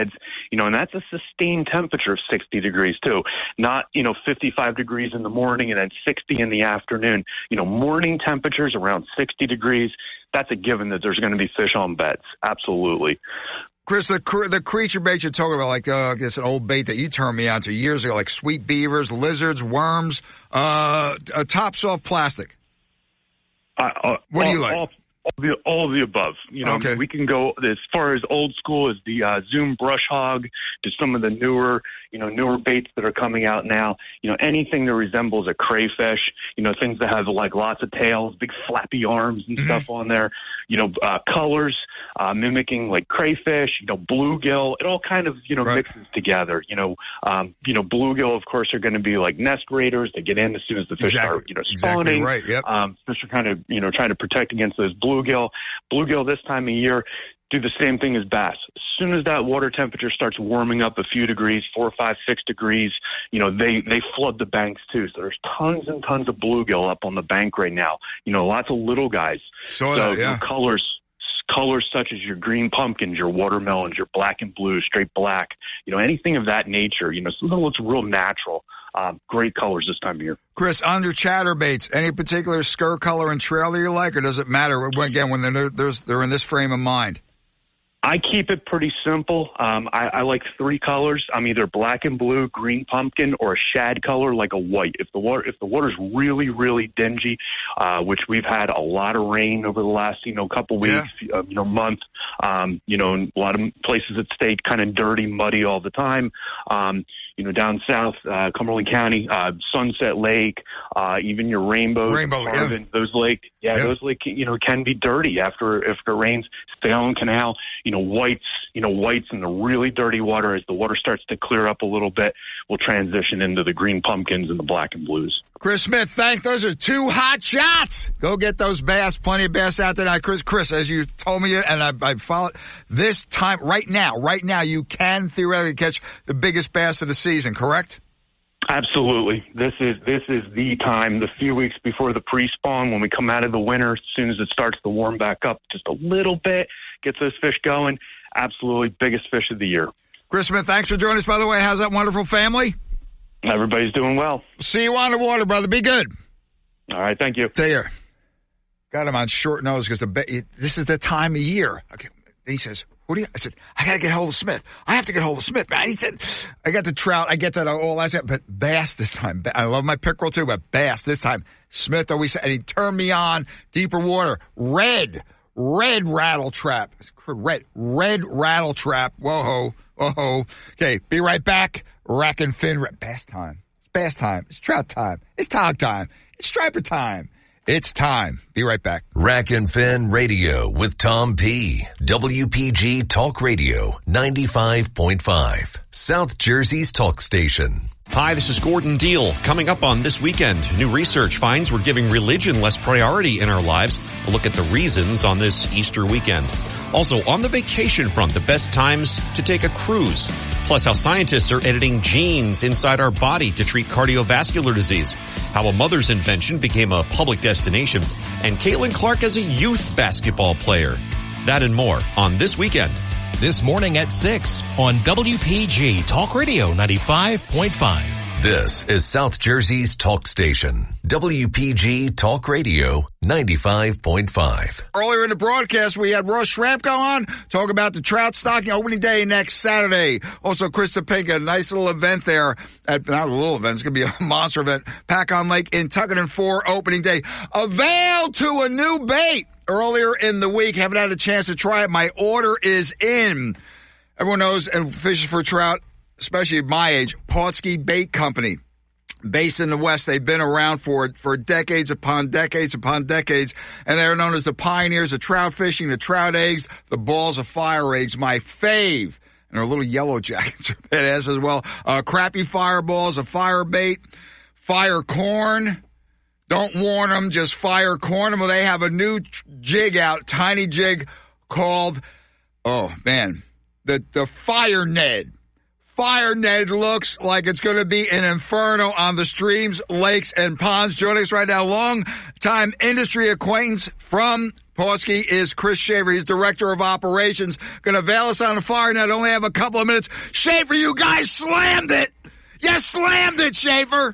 you know, and that's a sustained temperature of sixty degrees too. Not, you know, fifty-five degrees in the morning and then sixty in the afternoon. You know, morning temperatures around sixty degrees. That's a given that there's going to be fish on beds. Absolutely.
Chris, the the creature bait you're talking about, like uh, I guess an old bait that you turned me on to years ago, like sweet beavers, lizards, worms, uh, uh top soft plastic.
Uh, uh,
what do you
all,
like?
All, all, the, all of the above. You know,
okay.
We can go as far as old school as the uh, Zoom brush hog to some of the newer, you know, newer baits that are coming out now. You know, anything that resembles a crayfish. You know, things that have like lots of tails, big flappy arms and mm-hmm. stuff on there. You know, uh, colors uh, mimicking like crayfish. You know, bluegill. It all kind of you know right. mixes together. You know, um, you know, bluegill of course are going to be like nest raiders. They get in as soon as the fish
exactly.
start you know spawning.
Exactly right. Yep.
Um, fish are kind of you know trying to protect against those bluegill. Bluegill this time of year do the same thing as bass. As soon as that water temperature starts warming up a few degrees, four, five, six degrees, you know, they, they flood the banks too. So there's tons and tons of bluegill up on the bank right now. You know, lots of little guys.
Saw
so
that, yeah.
you know, colors, colors such as your green pumpkins, your watermelons, your black and blue, straight black, you know, anything of that nature, you know, something that looks real natural. Um, great colors this time of year.
Chris, on your chatterbaits, any particular skirt color and trail that you like, or does it matter, again, when they're, they're, they're in this frame of mind?
I keep it pretty simple. Um, I, I like three colors. I'm either black and blue, green pumpkin, or a shad color like a white. If the water, if the water's really, really dingy, uh, which we've had a lot of rain over the last, you know, couple weeks, yeah. uh, you know, month, um, you know, a lot of places that stayed kind of dirty, muddy all the time. Um, you know, down south, uh, Cumberland County, uh, Sunset Lake, uh, even your Rainbow,
Rainbow,
Marvin,
yeah.
those lake, yeah, yeah, those lake, you know, can be dirty after, if it rains. Salem Canal, you know, whites, you know, whites in the really dirty water. As the water starts to clear up a little bit, we'll transition into the green pumpkins and the black and blues.
Chris Smith, thanks. Those are two hot shots. Go get those bass. Plenty of bass out there now. Chris, Chris, as you told me, and I, I followed this time, right now, right now, you can theoretically catch the biggest bass of the season, correct?
Absolutely. This is this is the time, the few weeks before the pre-spawn, when we come out of the winter, as soon as it starts to warm back up just a little bit, gets those fish going. Absolutely biggest fish of the year.
Chris Smith, thanks for joining us, by the way. How's that wonderful family?
Everybody's doing well.
See you on the water, brother. Be good.
All right, thank you.
Take care. Got him on short nose because this is the time of year. Okay. He says, what do you, I said, I got to get hold of Smith. I have to get hold of Smith, man. He said, I got the trout. I get that all last time, but bass this time. I love my pickerel too, but bass this time. Smith always said, and he turned me on deeper water. Red, red rattle trap. Red, red rattle trap. Whoa, whoa. Okay. Be right back. Rack and Fin. Bass time. It's bass time. It's trout time. It's tog time. It's striper time. It's time. Be right back.
Rack and Fin Radio with Tom P. W P G Talk Radio ninety-five point five. South Jersey's talk station.
Hi, this is Gordon Deal. Coming up on This Weekend, new research finds we're giving religion less priority in our lives. A look at the reasons on this Easter weekend. Also, on the vacation front, the best times to take a cruise. Plus, how scientists are editing genes inside our body to treat cardiovascular disease. How a mother's invention became a public destination. And Caitlin Clark as a youth basketball player. That and more on This Weekend.
This morning at six on W P G Talk Radio ninety-five point five.
This is South Jersey's talk station. W P G Talk Radio ninety-five point five.
Earlier in the broadcast, we had Ross Schramko on, talk about the trout stocking opening day next Saturday. Also, Chris Topinka, a nice little event there. At, not a little event, it's going to be a monster event. Pack on Lake in Tuckerton four opening day. Avail to a new bait. Earlier in the week, haven't had a chance to try it. My order is in. Everyone knows and fishes for trout, especially at my age, Pautzke Bait Company. Based in the West, they've been around for for decades upon decades upon decades, and they're known as the pioneers of trout fishing, the trout eggs, the balls of fire eggs, my fave. And our little yellow jackets are badass as well. Uh, crappie fireballs, a fire bait, fire corn. Don't warn them, just fire corn them. Well, they have a new jig out, tiny jig called, oh man, the, the Fire Ned. Fire Ned looks like it's going to be an inferno on the streams, lakes, and ponds. Joining us right now, long-time industry acquaintance from Pawsky is Chris Shaver. He's Director of Operations. Going to veil us on the fire net. Only have a couple of minutes. Shaver, you guys slammed it. You slammed it, Shaver.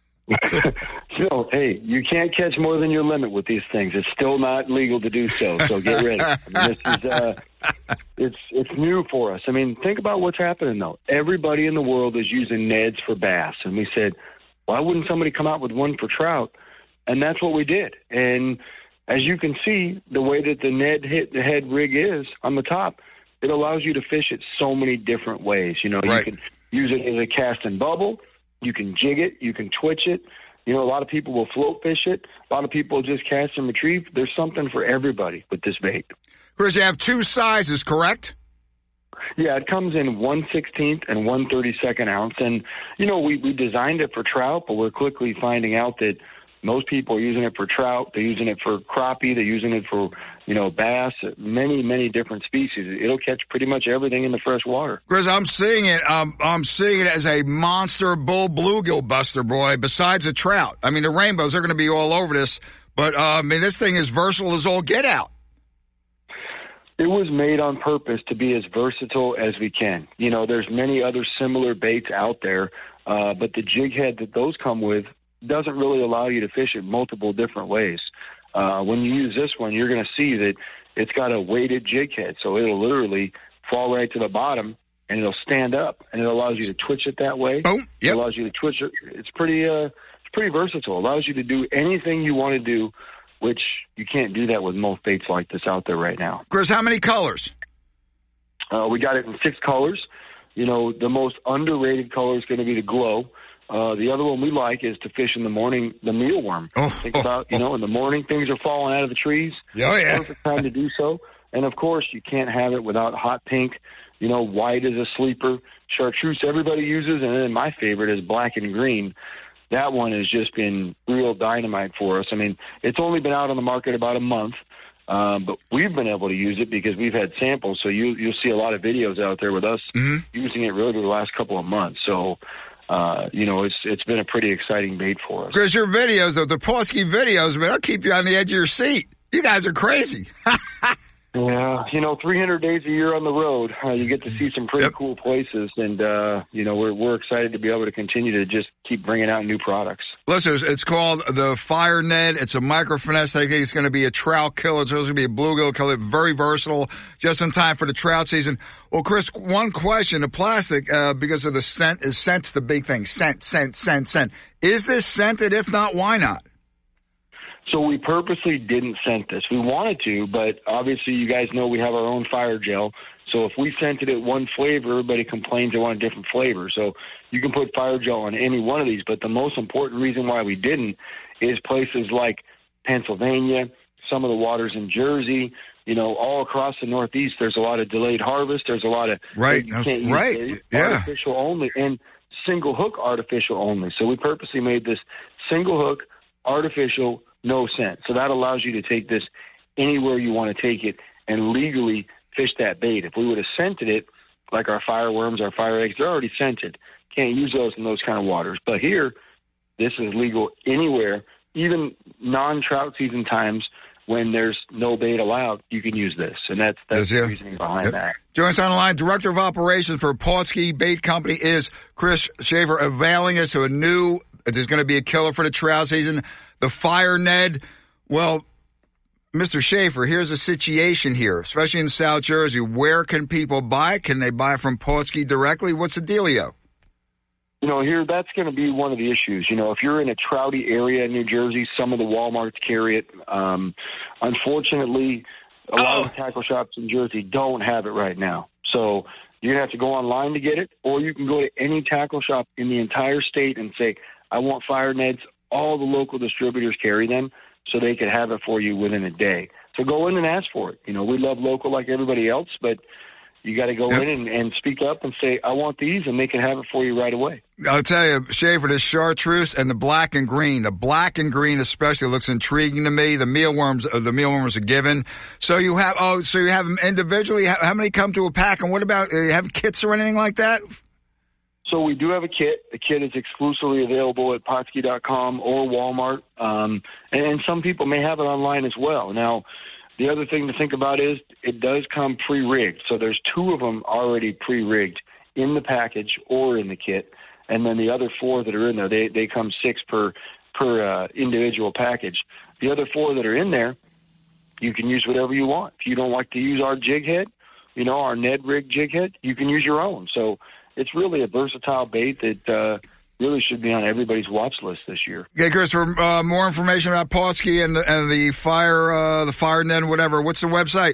So, hey, you can't catch more than your limit with these things. It's still not legal to do so, so get ready. I mean, this is, uh, it's, it's new for us. I mean, think about what's happening, though. Everybody in the world is using Neds for bass, and we said, why wouldn't somebody come out with one for trout? And that's what we did. And as you can see, the way that the Ned hit the head rig is on the top, it allows you to fish it so many different ways. You know, right. You can use it as a cast and bubble. You can jig it. You can twitch it. You know, a lot of people will float fish it. A lot of people just cast and retrieve. There's something for everybody with this bait.
Chris, you have two sizes, correct?
Yeah, it comes in one sixteenth and one thirty-second ounce. And, you know, we, we designed it for trout, but we're quickly finding out that most people are using it for trout. They're using it for crappie. They're using it for, you know, bass, many, many different species. It'll catch pretty much everything in the fresh water.
Chris, I'm seeing it. Um, I'm seeing it as a monster bull bluegill buster, boy, besides a trout. I mean, the rainbows are going to be all over this. But, uh, I mean, this thing is versatile as all get out.
It was made on purpose to be as versatile as we can. You know, there's many other similar baits out there, uh, but the jig head that those come with doesn't really allow you to fish it multiple different ways. Uh, when you use this one, you're going to see that it's got a weighted jig head, so it'll literally fall right to the bottom, and it'll stand up, and it allows you to twitch it that way.
Oh, yep.
It allows you to twitch it. It's pretty, uh, it's pretty versatile. It allows you to do anything you want to do, which you can't do that with most baits like this out there right now.
Chris, how many colors?
Uh, we got it in six colors. You know, the most underrated color is going to be the glow. Uh, the other one we like is to fish in the morning, the mealworm.
Oh,
Think about, you know, in the morning, things are falling out of the trees.
Oh, yeah.
Perfect time to do so. And, of course, you can't have it without hot pink. You know, white is a sleeper. Chartreuse everybody uses. And then my favorite is black and green. That one has just been real dynamite for us. I mean, it's only been out on the market about a month. Um, but we've been able to use it because we've had samples. So you, you'll see a lot of videos out there with us
mm-hmm.
using it really the last couple of months. So, Uh, you know, it's it's been a pretty exciting bait for us.
Chris, your videos, though, the Pawsky videos, man, they'll keep you on the edge of your seat. You guys are crazy.
Yeah, you know, three hundred days a year on the road, uh, you get to see some pretty yep. cool places, and, uh, you know, we're we're excited to be able to continue to just keep bringing out new products.
Listen, it's called the Fire Ned. It's a micro finesse. I think it's going to be a trout killer. It's also going to be a bluegill killer. Very versatile, just in time for the trout season. Well, Chris, one question. The plastic, uh, because of the scent, is scent's the big thing. Scent, scent, scent, scent. Is this scented? If not, why not?
So we purposely didn't scent this. We wanted to, but obviously you guys know we have our own fire gel. So if we scented it one flavor, everybody complains they want a different flavor. So you can put fire gel on any one of these. But the most important reason why we didn't is places like Pennsylvania, some of the waters in Jersey, you know, all across the Northeast, there's a lot of delayed harvest. There's a lot of
right,
you can't use
right,
it,
yeah,
artificial only, and single hook artificial only. So we purposely made this single hook artificial, no scent. So that allows you to take this anywhere you want to take it and legally fish that bait. If we would have scented it, like our fireworms, our fire eggs, they're already scented. Can't use those in those kind of waters. But here, this is legal anywhere, even non-trout season times when there's no bait allowed, you can use this. And that's, that's the reasoning behind yep. that.
Joining us on the line, Director of Operations for Pawsky Bait Company is Chris Shaver, availing us to a new, there's going to be a killer for the trout season, the Fire Ned. Well, Mister Shaver, here's a situation here, especially in South Jersey. Where can people buy it? Can they buy from Pawsky directly? What's the dealio?
You know, here, that's going to be one of the issues. You know, if you're in a trouty area in New Jersey, some of the Walmarts carry it. Um, unfortunately, a oh. lot of the tackle shops in Jersey don't have it right now. So you're going to have to go online to get it, or you can go to any tackle shop in the entire state and say, I want Fire Neds. All the local distributors carry them, so they could have it for you within a day. So go in and ask for it. You know, we love local like everybody else, but you got to go yep. in and, and speak up and say, I want these, and they can have it for you right away.
I'll tell you, Shaver, the chartreuse and the black and green, the black and green especially looks intriguing to me. The mealworms, uh, the mealworms are given. So you have, oh, so you have them individually. How, how many come to a pack? And what about, uh, you have kits or anything like that?
So we do have a kit. The kit is exclusively available at Pawsky dot com or Walmart, um, and, and some people may have it online as well. Now, The other thing to think about is it does come pre-rigged. So there's two of them already pre-rigged in the package or in the kit. And then the other four that are in there, they, they come six per per uh, individual package. The other four that are in there, you can use whatever you want. If you don't like to use our jig head, you know, our Ned rig jig head, you can use your own. So it's really a versatile bait that uh, really should be on everybody's watch list this year.
Okay, Chris, for uh, more information about Pautzke and the, and the fire, uh, the fire net, whatever, what's the website?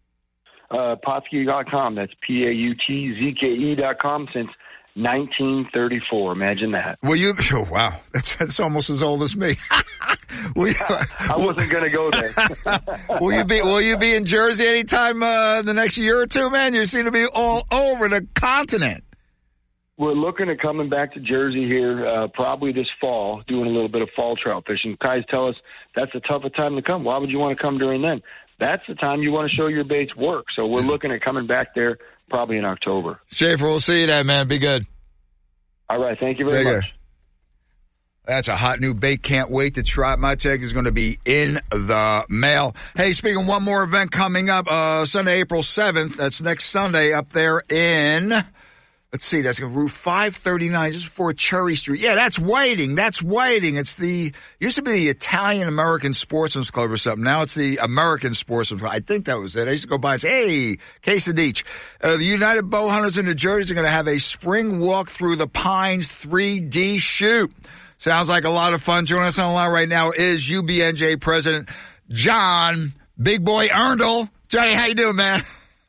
Uh, Pautzke dot com. That's P A U T Z K E dot com since nineteen thirty-four. Imagine that.
Will you? Oh, wow. That's, that's almost as old as me. will you,
I wasn't going to go there.
will you be, will you be in Jersey anytime, uh, the next year or two, man? You seem to be all over the continent.
We're looking at coming back to Jersey here uh, probably this fall, doing a little bit of fall trout fishing. Guys tell us that's the toughest time to come. Why would you want to come during then? That's the time you want to show your baits work. So we're looking at coming back there probably in October.
Schaefer, we'll see you then, man. Be good.
All right. Thank you very
Take
much.
care. That's a hot new bait. Can't wait to try it. My tag is going to be in the mail. Hey, speaking of one more event coming up, uh, Sunday, April seventh. That's next Sunday up there in... Let's see, that's Route five thirty-nine, just before Cherry Street. Yeah, that's Whiting. That's Whiting. It's the, used to be the Italian-American Sportsman's Club or something. Now it's the American Sportsman's Club. I think that was it. I used to go by and say, hey, case of each. Uh, the United Bow Hunters in New Jersey are going to have a spring walk through the Pines three D shoot. Sounds like a lot of fun. Joining us on the line right now is U B N J President John Big Boy Erndl. Johnny, how you doing, man?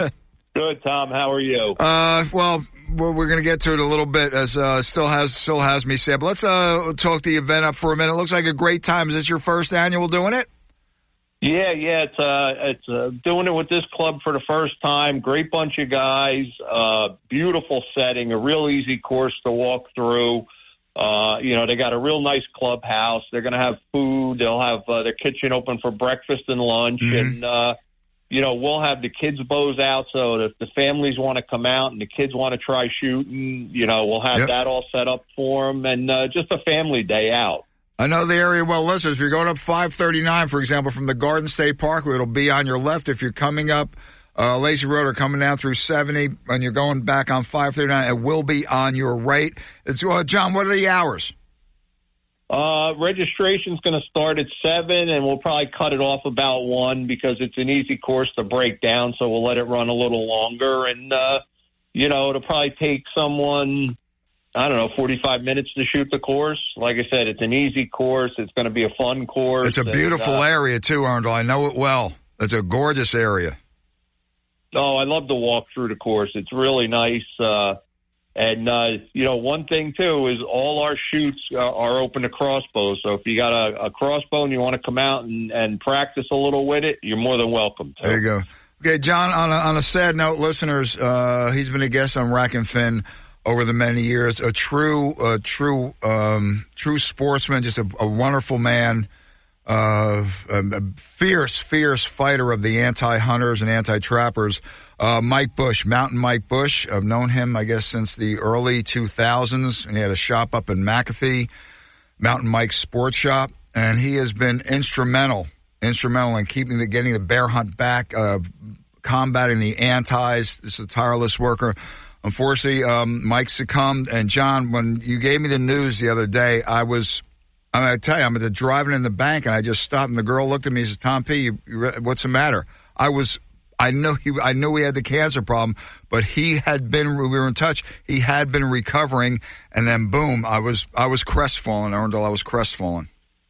Good, Tom. How are you?
Uh, well... Well, we're going to get to it a little bit as uh, still has still has me sad. But let's uh, talk the event up for a minute. It looks like a great time. Is this your first annual doing it?
Yeah, yeah. It's uh, it's uh, doing it with this club for the first time. Great bunch of guys. Uh, beautiful setting. A real easy course to walk through. Uh, you know, they got a real nice clubhouse. They're going to have food. They'll have uh, their kitchen open for breakfast and lunch. Mm-hmm. And uh, you know, we'll have the kids' bows out, so if the families want to come out and the kids want to try shooting, you know, we'll have yep. that all set up for them, and uh, just a family day out.
I know the area well. Listen, if you're going up five thirty-nine, for example, from the Garden State Parkway, it'll be on your left. If you're coming up uh, Lacey Road or coming down through seventy and you're going back on five thirty-nine, it will be on your right. It's, uh, John, what are the hours?
Uh, registration's going to start at seven, and we'll probably cut it off about one because it's an easy course to break down. So we'll let it run a little longer, and uh, you know, it'll probably take someone, I don't know, forty-five minutes to shoot the course. Like I said, it's an easy course. It's going to be a fun course.
It's a beautiful
and, uh,
area too, Erndl. I know it well. It's a gorgeous area.
Oh, I love to walk through the course. It's really nice. Uh, And, uh, you know, one thing, too, is all our shoots uh, are open to crossbows. So if you got a, a crossbow and you want to come out and, and practice a little with it, you're more than welcome to.
There you go. Okay, John, on a, on a sad note, listeners, uh, he's been a guest on Rack and Fin over the many years. A true, uh, true, um, true sportsman, just a, a wonderful man, uh, a, a fierce, fierce fighter of the anti-hunters and anti-trappers. Uh, Mike Bush, Mountain Mike Bush. I've known him, I guess, since the early two thousands, and he had a shop up in McAfee, Mountain Mike's Sports Shop, and he has been instrumental, instrumental in keeping the, getting the bear hunt back, uh, combating the antis. This is a tireless worker. Unfortunately, um, Mike succumbed, and John, when you gave me the news the other day, I was, I'm going to tell you, I'm at the driving in the bank, and I just stopped, and the girl looked at me and said, Tom P., you, you, what's the matter? I was, I know he, I knew he had the cancer problem, but he had been, we were in touch. He had been recovering, and then boom, I was, I was crestfallen, Erndl. I was crestfallen.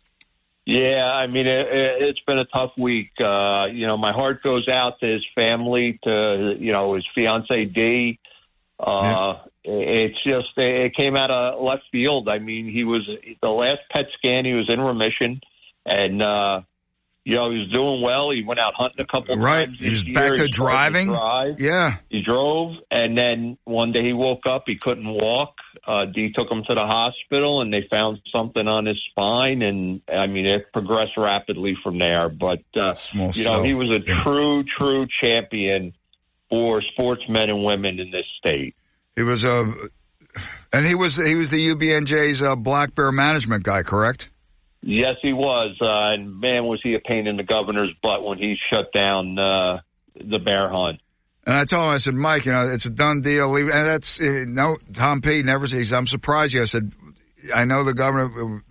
Yeah, I mean, it, it's been a tough week. Uh, you know, my heart goes out to his family, to, you know, his fiance Dee. Uh, yeah. It's just, it came out of left field. I mean, he was, the last P E T scan, he was in remission, and, uh, you know, he was doing well. He went out hunting a couple of
right.
times.
He was
year.
back to
he
driving.
To drive.
Yeah.
He drove, and then one day he woke up. He couldn't walk. Uh, Dee took him to the hospital, and they found something on his spine. And, I mean, it progressed rapidly from there. But, uh,
Small
you know,
cell.
he was a
yeah.
true, true champion for sportsmen and women in this state.
He was a, and he was he was the U B N J's uh, black bear management guy, correct?
Yes, he was. Uh, and, man, was he a pain in the governor's butt when he shut down uh, the bear hunt.
And I told him, I said, Mike, you know, it's a done deal. And that's, uh, no, Tom P. never says, I'm surprised you. I said, I know the governor,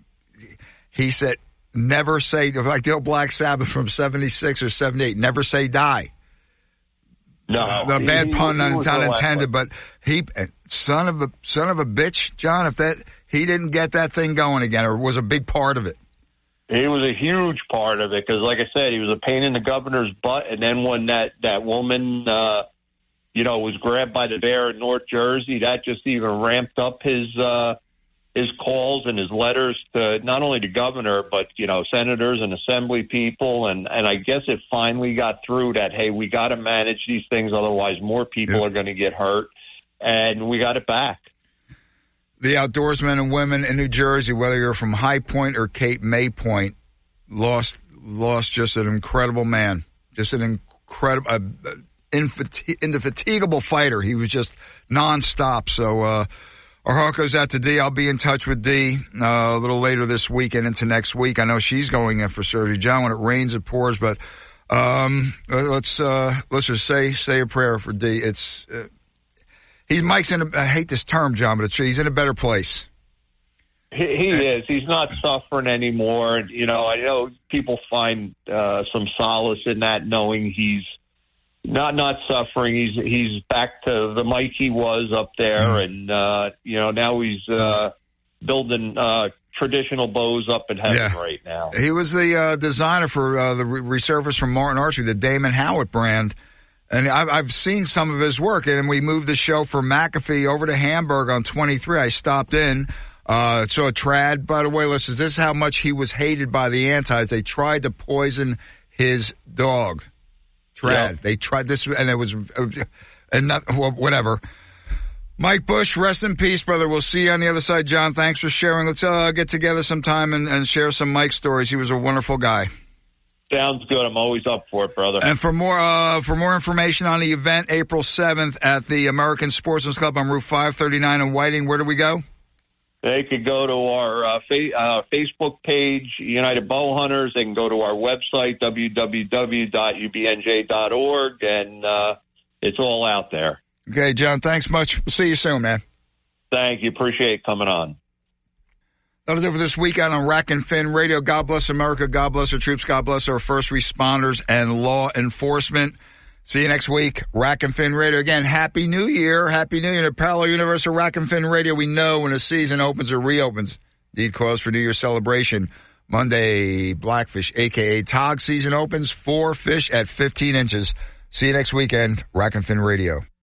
he said, never say, like the old Black Sabbath from seventy-six or seventy-eight, never say die.
No.
Uh, the bad
he,
pun,
he
un,
was
unintended, but he, son of a, son of a bitch, John, if that, he didn't get that thing going again or was a big part of it.
He was a huge part of it because, like I said, he was a pain in the governor's butt. And then when that, that woman, uh, you know, was grabbed by the bear in North Jersey, that just even ramped up his uh, his calls and his letters to not only the governor, but, you know, senators and assembly people. And, and I guess it finally got through that, hey, we got to manage these things. Otherwise, more people
yeah.
are going to get hurt. And we got it back.
The outdoorsmen and women in New Jersey, whether you're from High Point or Cape May Point, lost lost just an incredible man, just an incredible, uh, indefatigable fighter. He was just nonstop. So uh, our heart goes out to Dee. I'll be in touch with Dee uh, a little later this week and into next week. I know she's going in for surgery. John, when it rains, it pours. But um, let's uh, let's just say say a prayer for Dee. It's. Uh, He, Mike's in a, I hate this term, John, but it's, he's in a better place.
He, he is. He's not suffering anymore. You know, I know people find uh, some solace in that, knowing he's not not suffering. He's he's back to the Mike he was up there, mm. and uh, you know now he's uh, building uh, traditional bows up in heaven yeah. right now.
He was the uh, designer for uh, the re- resurface from Martin Archery, the Damon Howitt brand. And I've, I've seen some of his work, and we moved the show from McAfee over to Hamburg on twenty-three. I stopped in, uh, saw Trad. By the way, listen, this is how much he was hated by the antis. They tried to poison his dog, Trad. Yep. They tried this, and it was, and not, well, whatever. Mike Bush, rest in peace, brother. We'll see you on the other side. John, thanks for sharing. Let's uh, get together sometime and, and share some Mike stories. He was a wonderful guy.
Sounds good. I'm always up for it, brother.
And for more uh, for more information on the event, April seventh at the American Sportsman's Club on Route five thirty-nine in Whiting, where do we go?
They could go to our uh, fa- uh, Facebook page, United Bow Hunters. They can go to our website, w w w dot u b n j dot org, and uh, it's all out there.
Okay, John, thanks much. We'll see you soon, man.
Thank you. Appreciate coming on.
That'll do for this weekend on Rack and Fin Radio. God bless America. God bless our troops. God bless our first responders and law enforcement. See you next week. Rack and Fin Radio. Again, Happy New Year. Happy New Year. In the parallel universe of Rack and Fin Radio, we know when a season opens or reopens. Indeed, cause for New Year celebration. Monday, Blackfish, a k a. Tog season opens. Four fish at fifteen inches. See you next weekend. Rack and Fin Radio.